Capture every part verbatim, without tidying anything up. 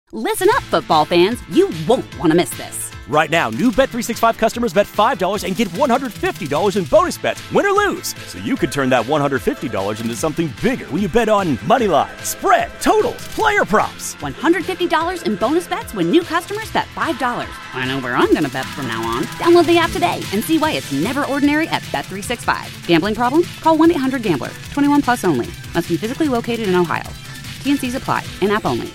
Listen up, football fans. You won't want to miss this. Right now, new Bet three sixty-five customers bet five dollars and get one hundred fifty dollars in bonus bets, win or lose. So you could turn that one hundred fifty dollars into something bigger when you bet on money line, spread, totals, player props. one hundred fifty dollars in bonus bets when new customers bet five dollars. I know where I'm going to bet from now on. Download the app today and see why it's never ordinary at Bet three sixty-five. Gambling problem? Call one eight hundred gambler. twenty-one plus only. Must be physically located in Ohio. T and C's apply. In-app only.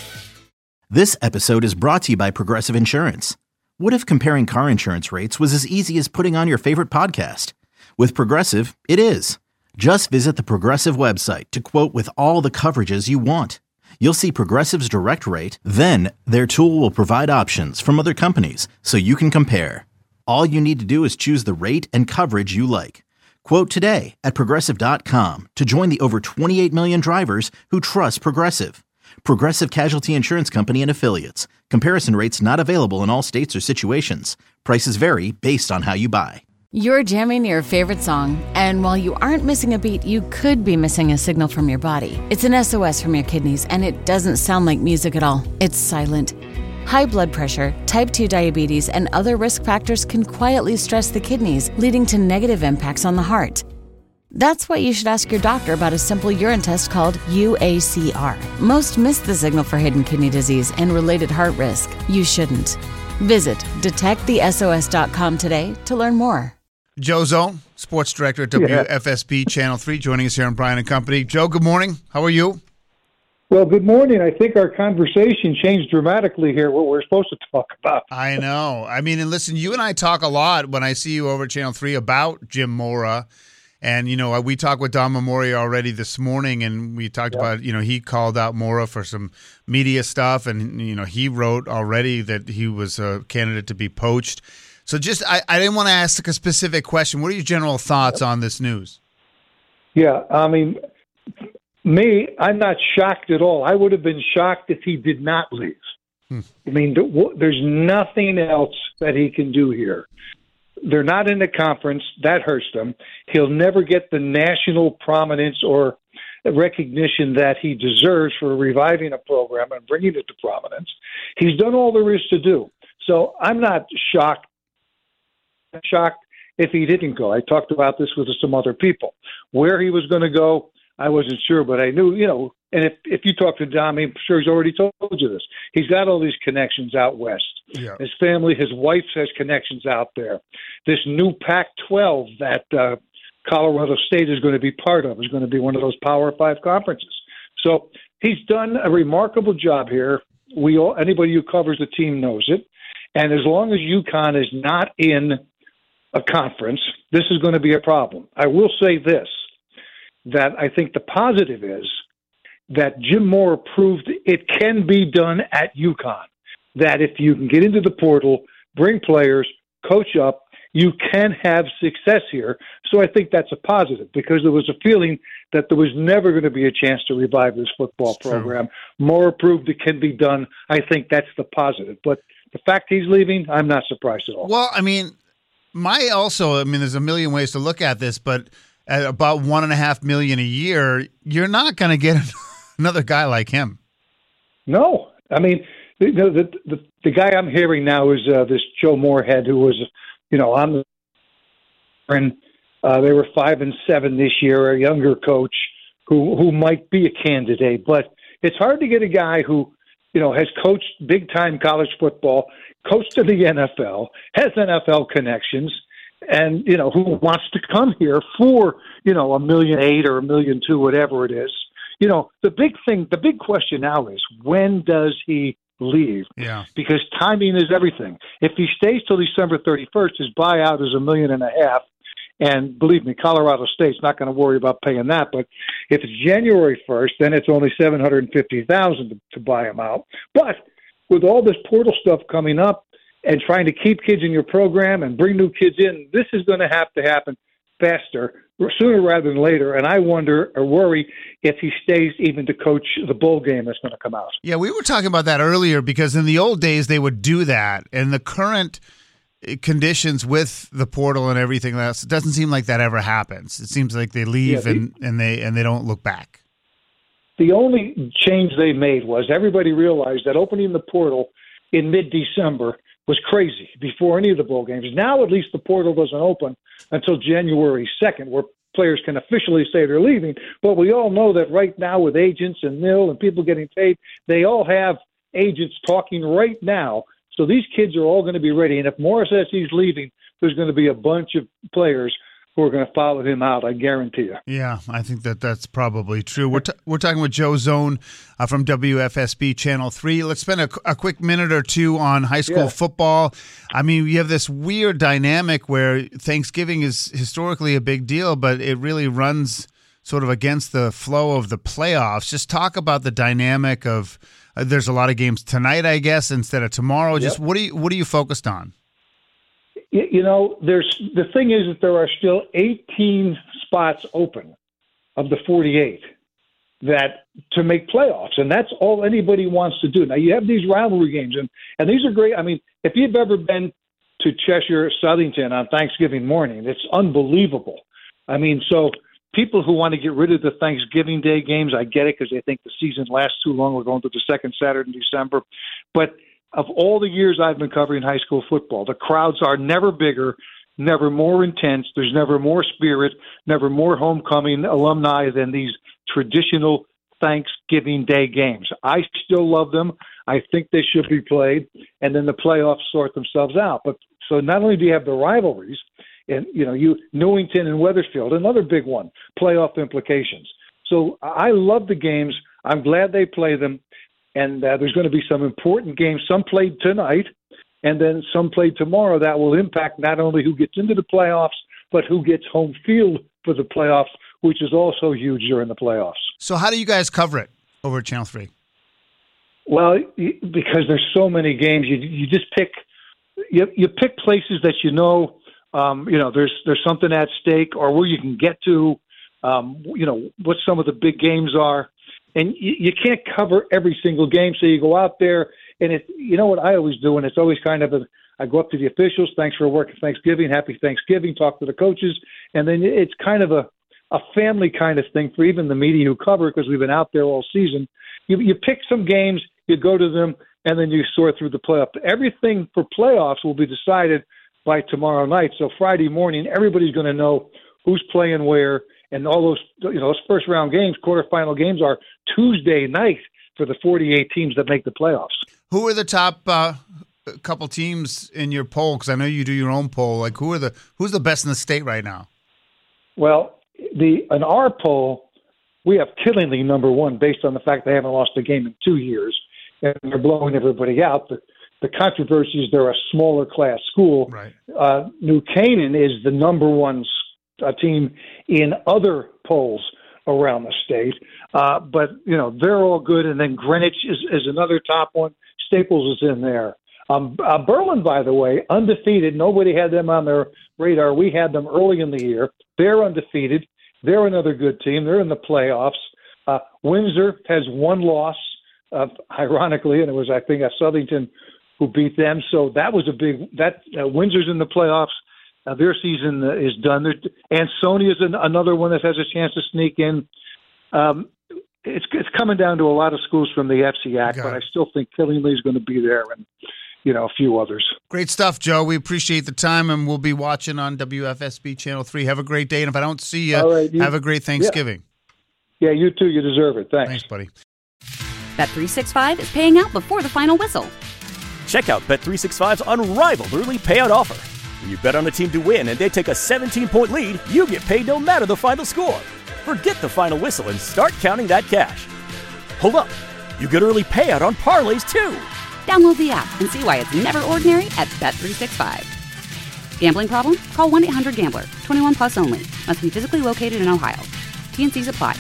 This episode is brought to you by Progressive Insurance. What if comparing car insurance rates was as easy as putting on your favorite podcast? With Progressive, it is. Just visit the Progressive website to quote with all the coverages you want. You'll see Progressive's direct rate, then their tool will provide options from other companies so you can compare. All you need to do is choose the rate and coverage you like. Quote today at Progressive dot com to join the over twenty-eight million drivers who trust Progressive. Progressive Casualty Insurance Company and Affiliates. Comparison rates not available in all states or situations. Prices vary based on how you buy. You're jamming your favorite song, and while you aren't missing a beat, you could be missing a signal from your body. It's an S O S from your kidneys, and it doesn't sound like music at all. It's silent. High blood pressure, type two diabetes, and other risk factors can quietly stress the kidneys, leading to negative impacts on the heart. That's why you should ask your doctor about a simple urine test called U A C R. Most miss the signal for hidden kidney disease and related heart risk. You shouldn't. Visit detect the S O S dot com today to learn more. Joe Zone, sports director at W F S P Channel three, joining us here on Brian and Company. Joe, good morning. How are you? Well, good morning. I think our conversation changed dramatically here, what we're supposed to talk about. I know. I mean, and listen, you and I talk a lot when I see you over at Channel three about Jim Mora. And, you know, we talked with Don Memoria already this morning, and we talked yep. about, you know, he called out Mora for some media stuff, and, you know, he wrote already that he was a candidate to be poached. So just, I, I didn't want to ask a specific question. What are your general thoughts yep. on this news? Yeah, I mean, me, I'm not shocked at all. I would have been shocked if he did not leave. Hmm. I mean, there's nothing else that he can do here. They're not in the conference. That hurts them. He'll never get the national prominence or recognition that he deserves for reviving a program and bringing it to prominence. He's done all there is to do. So I'm not shocked, shocked if he didn't go. I talked about this with some other people. Where he was going to go, I wasn't sure, but I knew, you know, and if, if you talk to Dom, I'm sure he's already told you this. He's got all these connections out west. Yeah. His family, his wife has connections out there. This new Pac twelve that uh, Colorado State is going to be part of is going to be one of those Power Five conferences. So he's done a remarkable job here. We all, anybody who covers the team knows it. And as long as UConn is not in a conference, this is going to be a problem. I will say this, that I think the positive is that Jim Mora proved it can be done at UConn. That if you can get into the portal, bring players, coach up, you can have success here. So I think that's a positive because there was a feeling that there was never going to be a chance to revive this football it's program. True. Mora proved it can be done. I think that's the positive. But the fact he's leaving, I'm not surprised at all. Well, I mean, my also, I mean, there's a million ways to look at this, but at about one and a half million a year, you're not going to get another guy like him. No. I mean, the the the, the guy I'm hearing now is uh, this Joe Moorhead, who was, you know, on the and uh, they were five and seven this year, a younger coach who who might be a candidate, but it's hard to get a guy who, you know, has coached big time college football, coached in the N F L, has N F L connections, and you know who wants to come here for you know a million eight or a million two, whatever it is. You know, the big thing, the big question now is when does he leave? Yeah. Because timing is everything. If he stays till December thirty-first, his buyout is a million and a half. And believe me, Colorado State's not going to worry about paying that. But if it's January first, then it's only seven hundred fifty thousand dollars to, to buy him out. But with all this portal stuff coming up and trying to keep kids in your program and bring new kids in, this is going to have to happen faster, sooner rather than later. And I wonder or worry if he stays even to coach the bowl game that's going to come out. Yeah, we were talking about that earlier because in the old days they would do that. And the current conditions with the portal and everything else, it doesn't seem like that ever happens. It seems like they leave yeah, they, and, and they and they don't look back. The only change they made was everybody realized that opening the portal in mid-December was crazy before any of the bowl games. Now at least the portal doesn't open until January second, where players can officially say they're leaving. But we all know that right now with agents and Mill and people getting paid, they all have agents talking right now. So these kids are all going to be ready. And if Morris says he's leaving, there's going to be a bunch of players who are going to follow him out, I guarantee you. Yeah, I think that that's probably true. We're, t- we're talking with Joe Zone uh, from W F S B Channel three. Let's spend a, a quick minute or two on high school yeah. football. I mean, you have this weird dynamic where Thanksgiving is historically a big deal, but it really runs sort of against the flow of the playoffs. Just talk about the dynamic of uh, there's a lot of games tonight, I guess, instead of tomorrow. Yep. Just what are you, what are you focused on? You know, there's the thing is that there are still eighteen spots open of the forty-eight that to make playoffs, and that's all anybody wants to do. Now, you have these rivalry games, and, and these are great. I mean, if you've ever been to Cheshire Southington on Thanksgiving morning, it's unbelievable. I mean, so people who want to get rid of the Thanksgiving Day games, I get it because they think the season lasts too long. We're going to the second Saturday in December. But of all the years I've been covering high school football, the crowds are never bigger, never more intense. There's never more spirit, never more homecoming alumni than these traditional Thanksgiving Day games. I still love them. I think they should be played, and then the playoffs sort themselves out. But so not only do you have the rivalries, and you know, you Newington and Wethersfield, another big one, playoff implications. So I love the games. I'm glad they play them. And uh, there's going to be some important games, some played tonight, and then some played tomorrow that will impact not only who gets into the playoffs, but who gets home field for the playoffs, which is also huge during the playoffs. So how do you guys cover it over at Channel three? Well, because there's so many games, you you just pick you you pick places that you know, um, you know, there's there's something at stake, or where you can get to, um, you know, what some of the big games are. And you, you can't cover every single game, so you go out there, and it. You know what I always do, and it's always kind of a, I go up to the officials, thanks for working Thanksgiving, happy Thanksgiving, talk to the coaches, and then it's kind of a, a family kind of thing for even the media who cover it, because we've been out there all season. You, you pick some games, you go to them, and then you sort through the playoff. Everything for playoffs will be decided by tomorrow night, so Friday morning, everybody's going to know who's playing where. And all those, you know, those first round games, quarterfinal games, are Tuesday night for the forty-eight teams that make the playoffs. Who are the top uh, couple teams in your poll? Because I know you do your own poll. Like, who are the who's the best in the state right now? Well, the in our poll, we have Killingly number one based on the fact they haven't lost a game in two years, and they're blowing everybody out. The, the controversy is they're a smaller class school. Right. Uh, New Canaan is the number one a team in other polls around the state. Uh, but, you know, they're all good. And then Greenwich is, is another top one. Staples is in there. Um, uh, Berlin, by the way, undefeated. Nobody had them on their radar. We had them early in the year. They're undefeated. They're another good team. They're in the playoffs. Uh, Windsor has one loss, uh, ironically, and it was, I think, a Southington who beat them. So that was a big – that uh, Windsor's in the playoffs. Uh, their season uh, is done. Ansonia is an, another one that has a chance to sneak in. Um, it's it's coming down to a lot of schools from the F C A C, but I still think Killingly is going to be there, and you know, a few others. Great stuff, Joe. We appreciate the time, and we'll be watching on W F S B Channel three. Have a great day, and if I don't see you, right, you have a great Thanksgiving. Yeah. yeah, you too. You deserve it. Thanks. Thanks, buddy. Bet three sixty-five is paying out before the final whistle. Check out Bet three sixty-five's unrivaled early payout offer. When you bet on a team to win and they take a seventeen-point lead, you get paid no matter the final score. Forget the final whistle and start counting that cash. Hold up. You get early payout on parlays, too. Download the app and see why it's never ordinary at Bet three sixty-five. Gambling problem? Call one eight hundred gambler. twenty-one plus only. Must be physically located in Ohio. T N Cs apply.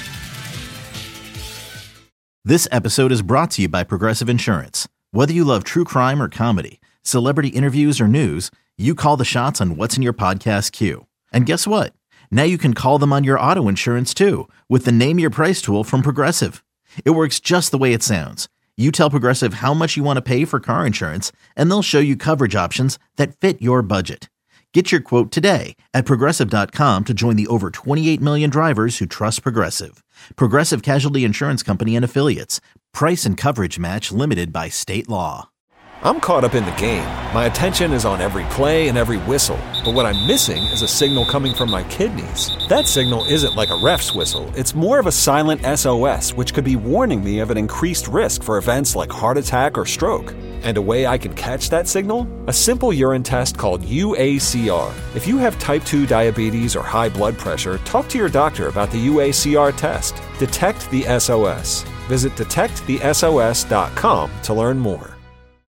This episode is brought to you by Progressive Insurance. Whether you love true crime or comedy, celebrity interviews or news, you call the shots on what's in your podcast queue. And guess what? Now you can call them on your auto insurance too with the Name Your Price tool from Progressive. It works just the way it sounds. You tell Progressive how much you want to pay for car insurance, and they'll show you coverage options that fit your budget. Get your quote today at Progressive dot com to join the over twenty-eight million drivers who trust Progressive. Progressive Casualty Insurance Company and Affiliates. Price and coverage match limited by state law. I'm caught up in the game. My attention is on every play and every whistle. But what I'm missing is a signal coming from my kidneys. That signal isn't like a ref's whistle. It's more of a silent S O S, which could be warning me of an increased risk for events like heart attack or stroke. And a way I can catch that signal? A simple urine test called U A C R. If you have type two diabetes or high blood pressure, talk to your doctor about the U A C R test. Detect the S O S. Visit detect the S O S dot com to learn more.